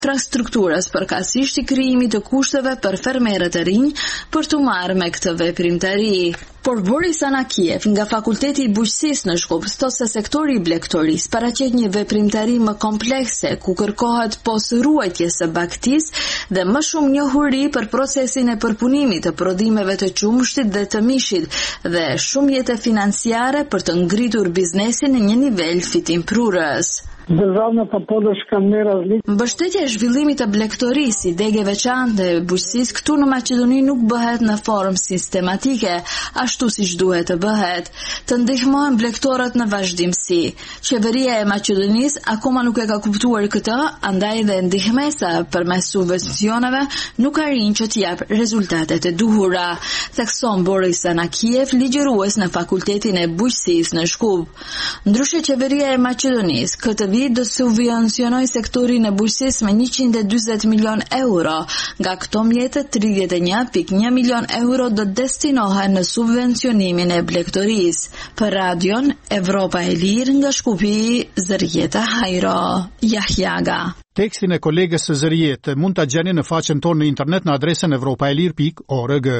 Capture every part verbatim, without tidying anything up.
infrastrukturës, përkatësisht i krijimit të kushteve për fermerët e rinj për të marrë me këtë veprimtari. Por Boris Anakiev nga Fakulteti i Bujqësisë në Shkup thot se sektori i blegtorisë paraqet një veprimtari më komplekse ku kërkohet posëruajtje së baktisë dhe më shumë njohuri për procesin e përpunimit të prodhimeve të qumshtit dhe të mishit dhe shumë jetë financiare për të ngritur biznesin në një nivel fitimprurës. Mbështetja e zhvillimit të blegtorisë, i degë veçantë e bujqësisë këtu në Maqedoni nuk bëhet në formë sistematike, ashtu siç duhet të bëhet. Të ndihmohen blegtorët në vazhdimsi. Qeveria e Maqedonisë akoma nuk e ka kuptuar këtë, andaj dhe ndihmesa përmes subvencioneve nuk arrin që të jap rezultatet e duhura, thekson Boris Anakiev, ligjërues në Fakultetin e Bujqësisë në Shkup. Ndryshe qeveria e Maqedonisë këtë vit do subvencionoj sektorin e bujqësisë me njëqind e dyzet milion euro. Nga këto mjetet, tridhjetë e një pikë një milion euro do destinohen në subvencionimin e blegtorisë. Për radion Evropa e Lirë nga Shkupi, Zërjeta Hajro, Jahjaga. Tekstin e kolegës së Zërjetë mund ta gjeni në faqen tonë në internet në adresën evropaelir pikë org.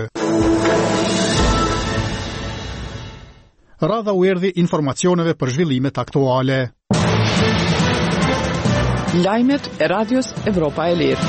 Radha u erdhi informacioneve për zhvillimet aktuale. Lajmet e radios Evropa e Lirë.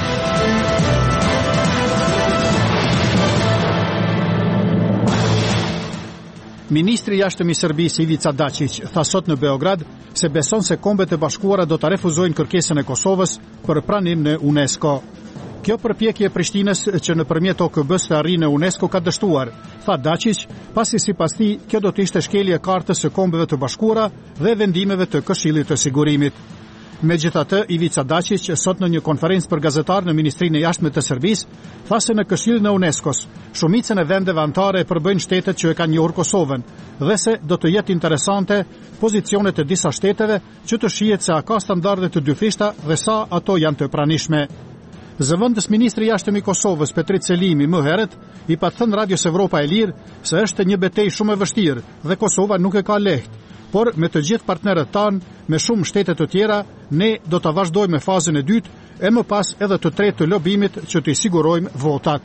Ministri i jashtëm i Serbisë Ivica Dačić tha sot në Beograd se beson se Kombet e Bashkuara do ta refuzojnë kërkesën e Kosovës për pranim në UNESCO. Kjo përpjekje e Prishtinës që nëpërmjet O K B-s të arrijë në UNESCO ka dështuar, tha Dačić, pasi sipas tij kjo do të ishte shkelje e kartës së Kombeve të Bashkuara dhe vendimeve të Këshillit të Sigurimit. Megjithatë, Ivica Dačić sot në një konferencë për gazetarë në Ministrinë e Jashtme të Serbisë tha se në Këshillin e UNESCO-s shumicën e vendeve anëtare e përbëjnë shtetet që e kanë njohur Kosovën dhe se do të jetë interesante pozicionet e disa shteteve që të shihet se a ka standarde të dyfishta dhe sa ato janë të pranishme. Zëvendës ministri i jashtëm i Kosovës Petrit Selimi më herët i pa thënë Radios Evropa e Lirë se është një betejë shumë e vështirë dhe Kosova nuk e ka lehtë. Por me të gjithë partnerët tanë, me shumë shtete të tjera, ne do të vazhdojmë me fazën e dytë e më pas edhe të tretë të lobimit që të i sigurojmë votat.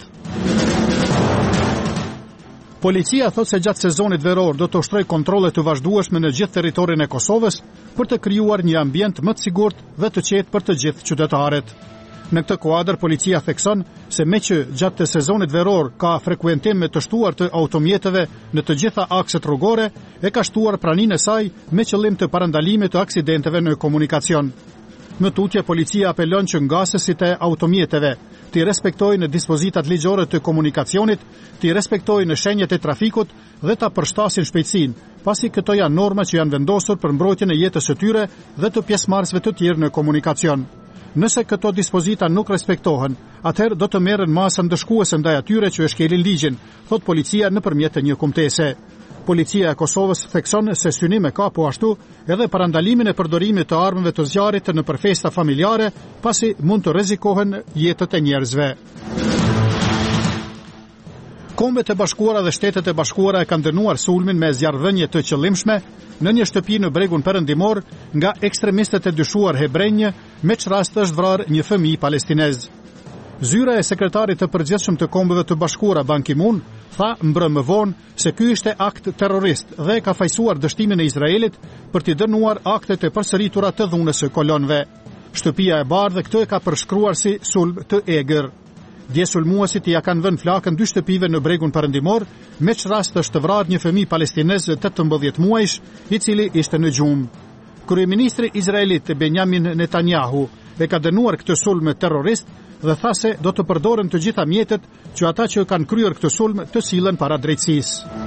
Policia thot se gjatë sezonit veror do të ushtrojë kontrolle të vazhdueshme në gjithë territorin e Kosovës për të krijuar një ambient më të sigurt dhe të qetë për të gjithë qytetarët. Në këtë kuadër, policia thekson se me që gjatë të sezonit veror ka frekuentim me të shtuar të automjeteve në të gjitha akset rrugore, e ka shtuar praninë e saj me qëllim të parandalimit të aksidenteve në komunikacion. Në tutje, policia apelon që ngasësit e automjeteve të respektojnë dispozitat ligjore të komunikacionit, të respektojnë shenjat e trafikut dhe ta përshtasin shpejtësinë, pasi këto janë norma që janë vendosur për mbrojtjen e jetës së tyre dhe të pjesëmarrësve të tjerë në komunikacion. Nëse këto dispozita nuk respektohen, atëherë do të merren masa ndëshkuese ndaj atyre që e shkelin ligjin, thot policia nëpërmjet një kumtese. Policia e Kosovës thekson se synim e ka po ashtu edhe parandalimin e përdorimit të armëve të zjarrit nëpër festa familjare, pasi mund të rrezikohen jetët e njerëzve. Kombet e Bashkuara dhe Shtetet e Bashkuara e kanë dënuar sulmin me zjarrdhënie të qëllimshme në një shtëpi në bregun perëndimor nga ekstremistët e dyshuar hebrenj, me që rast është vrarë një fëmijë palestinez. Zyra e sekretarit të përgjithshëm të Kombeve të Bashkuara Ban Ki-moon tha mbrëm më vonë se ky ishte akt terrorist dhe ka fajsuar dështimin e Izraelit për t'i dënuar aktet e përsëritura të dhunës së kolonëve. Shtëpia e bardhë këtë e ka përshkruar si sulm të egër. Dje sulmuesit ja kanë vënë flakën dy shtëpive në bregun perëndimor, me që rast është vrarë një fëmijë palestinez tetëmbëdhjetë muajsh, i cili ishte në gjumë. Kryeministri izraelit Benjamin Netanyahu e ka dënuar këtë sulm terrorist dhe tha se do të përdoren të gjitha mjetet që ata që kanë kryer këtë sulm të sillen para drejtësisë.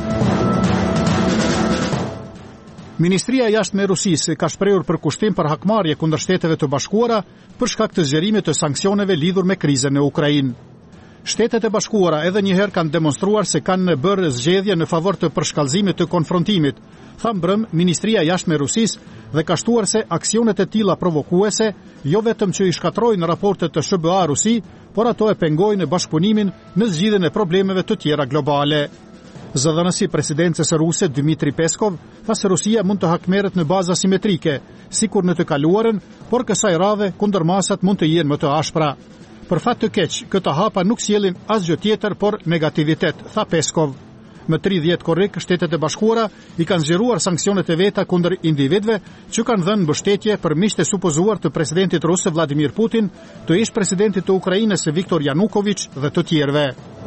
Ministria e Jashtme e Rusisë ka shprehur përkushtim për hakmarrje kundër Shteteve të Bashkuara për shkak të zgjerimit të sanksioneve lidhur me krizën në Ukrainë. Shtetet e Bashkuara edhe një herë kanë demonstruar se kanë bërë zgjedhje në favor të përshkallëzimit të konfrontimit, tha mbrëm Ministria e Jashtme e Rusisë dhe ka shtuar se aksionet e tilla provokuese jo vetëm që i shkatrojnë raportet të S B A Rusi, por ato e pengojnë bashkëpunimin në zgjidhjen e problemeve të tjera globale. Zëdhënësi i presidencës ruse Dmitri Peskov tha se Rusia mund të hakmerret në baza simetrike, sikur në të kaluarën, por kësaj radhe kundërmasat mund të jenë më të ashpra. Për fat të keq, këto hapa nuk sjellin asgjë tjetër por negativitet, tha Peskov. Më tridhjetë korrik, Shtetet e Bashkuara i kanë zgjeruar sanksionet e veta kundër individëve që kanë dhënë mbështetje për miqtë e supozuar të presidentit rus Vladimir Putin, të ish presidentit të Ukrainës Viktor Yanukovych dhe të tjerëve.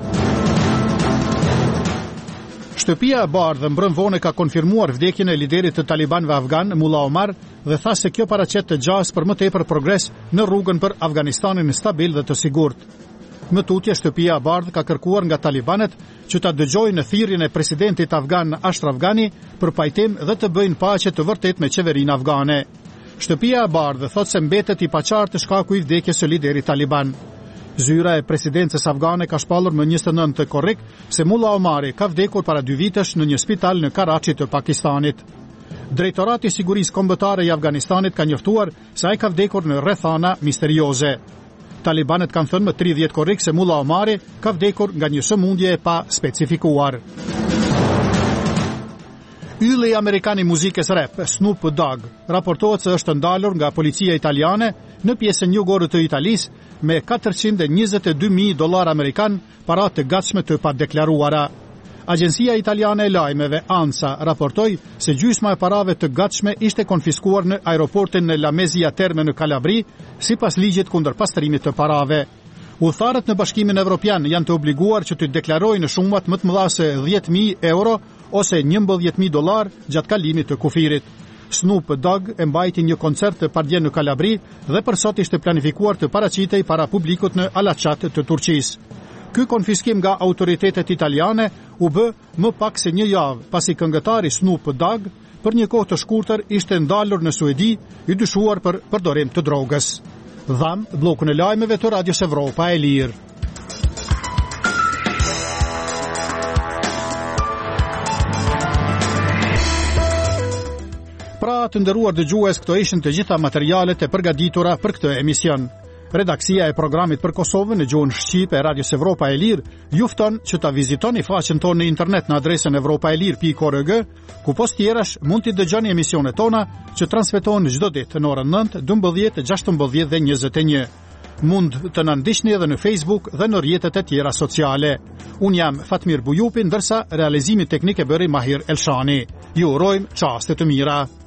Shtëpia e Bardhë mbrëm vonë ka konfirmuar vdekjen e liderit të talibanëve afgan Mullah Omar dhe tha se kjo paraqet të gjas për më tepër progres në rrugën për Afganistanin stabil dhe të sigurt. Më tutje, shtëpia e Bardhë ka kërkuar nga talibanët që ta dëgjojnë në thirrjen e presidentit afgan Ashraf Ghani për pajtim dhe të bëjnë paqe të vërtet me qeverinë afgane. Shtëpia e Bardhë thotë se mbetet i paqartë shkaku i vdekjes së liderit taliban. Zyra e presidencës afgane ka shpallur më njëzet e nëntë korrik se Mullah Omari ka vdekur para dy vitesh në një spital në Karachi të Pakistanit. Drejtorati i Sigurisë Kombëtare i Afganistanit ka njoftuar se ai ka vdekur në rrethana misterioze. Talibanët kanë thënë më tridhjetë korrik se Mullah Omari ka vdekur nga një sëmundje e pa specifikuar. Ylli amerikan i muzikës rap, Snoop Dogg, raportohet se është ndalur nga policia italiane në pjesën jugore të Italisë me katërqind e njëzet e dy mijë dollar amerikan, para të gatshme të padeklaruara. Agjencia italiane e lajmeve ANSA raportoi se gjysma e parave të gatshme ishte konfiskuar në aeroportin në Lamezia Terme në Kalabri, sipas ligjit kundër pastrimit të parave. Udhëtarët në Bashkimin Evropian janë të obliguar që të deklarojnë shumat më të mëdha se dhjetë mijë euro ose njëmbëdhjetë mijë dollar gjatë kalimit të kufirit. Snoop Dogg e mbajti një koncert të pardje në Kalabri dhe për sot ishte planifikuar të paraqitej para publikut në Alaçat të Turqisë. Ky konfiskim nga autoritetet italiane u bë më pak se një javë pasi këngëtari Snoop Dogg për një kohë të shkurtër ishte ndalur në Suedi i dyshuar për përdorim të drogës. Dham, bllokun e lajmeve të Radios Evropa e Lirë. Pra të nderuar dëgjues, këto ishin të gjitha materialet e përgatitura për këtë emision. Redaksia e programit për Kosovën në gjuhën shqipe e Radios Evropa e Lirë ju fton që ta vizitoni faqen tonë në internet në adresën evropaelir pikë org, ku post tjerash mund t'i dëgjoni emisionet tona që transmetohen çdo ditë në orën nëntë, dymbëdhjetë, gjashtëmbëdhjetë dhe njëzet e një. Mund të na ndiqni edhe në Facebook dhe në rrjetet e tjera sociale. Un jam Fatmir Bujupi, ndërsa realizimi teknik e bëri Mahir Elshani. Ju urojmë çaste të mira.